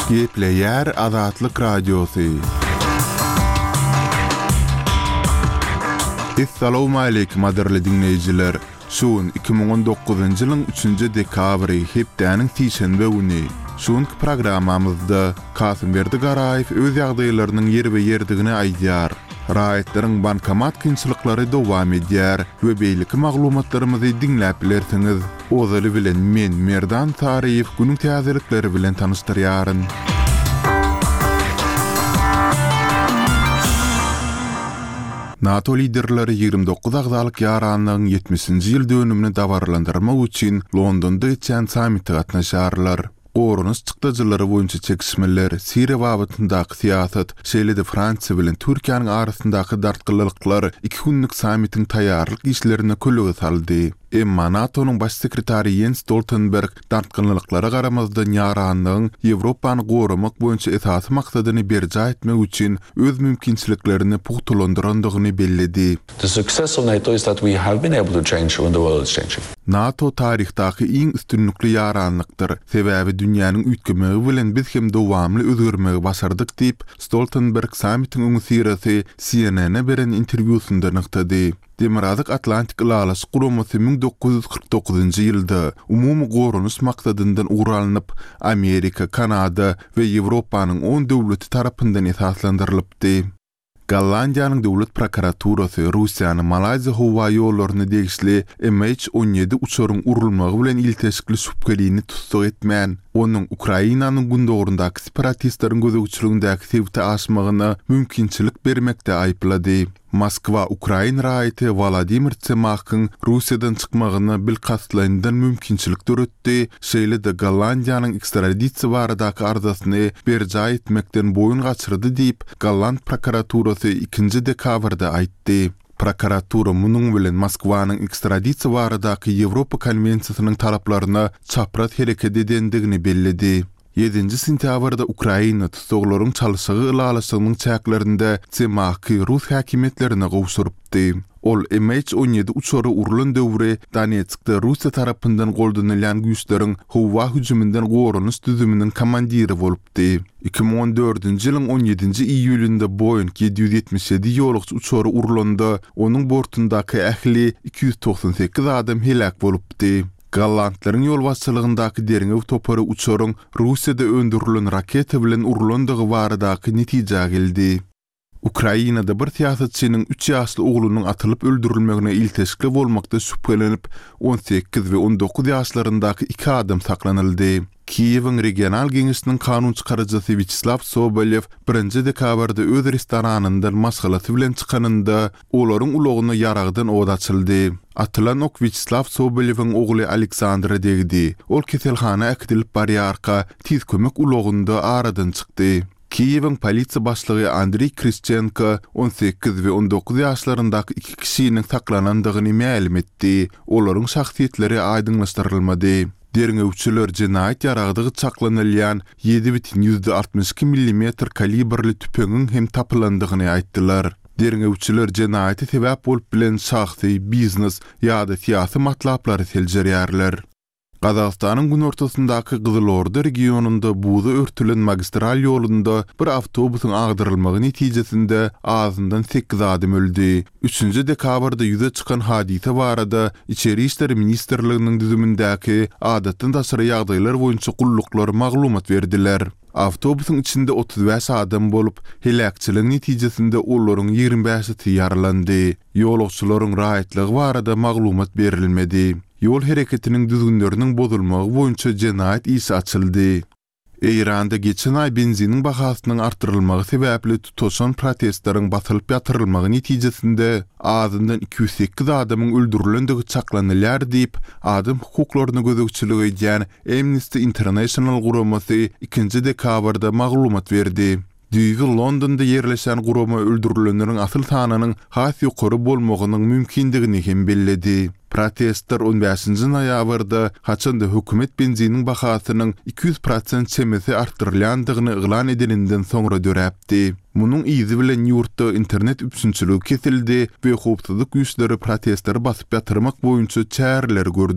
Gepleyer Azatlyk Radiosu. Assalamu alaykum aderli dinleyijiler. Şuun 2019-njy ýylyň 3-nji dekabry hepdäniň tiýşenbe güni. Şuňky programamyzda Kasym Berdi Garaýew öz ýagdaýlarynyň ýer we ýerdigini aýdýar. Raýatlanyň bankomat kynçylyklary dowam edýär we beýleki maglumatlarymyzy dinläp bilersiňiz. Ozaly bilen men Merdan Tariýew günüň täzelikleri bilen tanystyryaryn. NATO liderleri 29 agdalyk ýaranyň 70-nji ýyl dönümini dabarlandyrmak üçin Londonda geçen sammitde gatnaşarlar. Gorunus çykdyjylary boýunça çekişmeler, Siriýa babatyndaky siýasat, şeýle-de Fransiýa bilen Türkiýanyň arasyndaky dartgylyklar 2 günlük sammitiň taýýarlyk işlerine kölüge saldy. Emma NATO'nun baş sekretary Jens Stoltenberg dartgylyklara garamazdan ýaranyň Ýewropany goramak boýunça esasy maksadyny berja etmek üçin öz mümkinçiliklerini puhtulandyrandygyny belledi. The success of NATO is that we have been able to change when the world is changing. NATO tarihdaky iň üstünlikli ýaranlykdyr. Sebäbi dünýäniň üýtgemegi bilen biz hem dowamly özgörmegi başardyk diýip Stoltenberg sammitiň öňsiresi CNN-e beren interwýusynda nyktady. Demirazyk Atlantik Ýylalasy guramasy 1949-njy ýylda umumy gorunus maksadyndan uralanyp Amerika, Kanada we Ýewropanyň 10 döwleti tarapyndan esaslandyrylypdy. Gollandiýanyň döwlet prokuraturasy Russiýany Malaiziýa howa ýollaryny degişli MH17 uçaryň urulmagy bilen ilteşikli şüphelini tutsak etmän. Onuň Ukrainanyň gündogurundaky separatistlaryň gözegçiligindäki sebäpde aşmagyna mümkinçilik bermekde aýplady. Moskwa Ukraina raýaty Vladimir Tsemakhyň Russiýadan çykmagyny bilkaslandan mümkinçilik döretdi. Şeýle-de Gollandiýanyň ekstradisiýa baradaky arzasyny berja etmekden boyun gaçyrdy diýip Golland prokuraturasy 2-nji dekabrda aýtdy. Prokuratura munyň bilen Moskwanyň ekstradisiýa baradaky Ýewropa konwensiýasynyň talaplaryna çapraz hereket edendigini belledi. 7-nji sentýabrda Ukraina tutsaklaryň çalyşygy ýylalaşygynyň çäklerinde Tsemakhy Rus häkimetlerine gowşurypdy. Ol MH17 uçary urulan döwri Donetskde Russiýa tarapyndan goldanylýan güýçleriň howa hüjümünden gorunus düzüminiň komandiri bolupdy. 2014-nji ýylyň 17-nji iýulynda Boeing 777 ýolagçy uçary urulanda onuň bortundaky ähli 298 adam helak bolupdy. Gallandlaryň ýol başçylygyndaky deriňe topary uçaryň Russiýada öndürilen raketa bilen urulandygy baradaky netije geldi. Ukrainada bir siýasatçynyň 3 ýaşly oglunyň atylyp öldürilmegine ilteşikli bolmakda şüphelenip 18 we 19 ýaşlaryndaky 2 adam saklanyldy. Kiýewiň regional geňişiniň kanun çykarjysy Vyacheslav Sobolyev 1-nji dekabrda öz restoranyndan maşgalasy bilen çykanynda olaryň ulagyna ýaragdan od açyldy. Atylan ok Vyacheslav Sobolyewiň ogly Aleksandr degdi. Ol keselhana äkdilip barýarka tiz kömek ulagynda aradan çykdy. Kiýewiň polisiýa başlygy Andrei Krischenko 18 we 19 ýaşlaryndaky 2 kişiniň saklanandygyny ma'lum etdi. Olaryň şahsiýetleri aýdynlaşdyrylmady. Deriňewçiler jinayet ýaragdygy çaklanylýan 7,62 mm kaliberli tüpeňiň hem tapylandygyny aýtdylar. Deriňewçiler jinayeti sebäp bolup bilen şahsy, biznes ýa-da siýasy matlaplary seljerýärler. Gazagystanyň gün ortasyndaky Gyzylorda regionunda buza örtülen magistral ýolunda bir awtobusyň agdyrylmagy netijesinde azyndan 8 adam öldü. 3-nji dekabrda ýüze çykan hadise barada İçeri işleri Ministrliginiň düzümindäki adatdan daşary ýagdaýlar boýunça gulluklar maglumat berdiler. Awtobusyň içinde 35 adam bolup, helakçylyk netijesinde olaryň 25-i ýaralandy. Ýolagçylaryň raýatlygy barada maglumat berilmedi. Yol hereketiniň düzgünleriniň bozulmagy boýunça jinayet işi açyldy. Eýranda geçen ay benziniň bahasynyň artyrylmagy sebäpli tutuşan protestlaryň basylyp ýatyrylmagy netijesinde azyndan 208 adamyň öldürilendigi çaklanylýar diýip adam hukuklaryny gözegçilik edýän Amnesty International guramasy 2-nji dekabrda maglumat berdi. Düýgü Londonda ýerleşen gurama öldürilenleriň asyl sanynyň has ýokary bolmagynyň mümkindigini hem belledi. Protestler 15-nji noýabrda haçanda hökümet benziniň bahasynyň 200% çemesi artyrylýandygyny ýylan edeninden soňra döräpdi. Munyň izi bilen ýurtda internet üpsünçiligi kesildi we howpsuzlyk güýçleri protestleri basyp ýatyrmak boýunça çäreler gördü.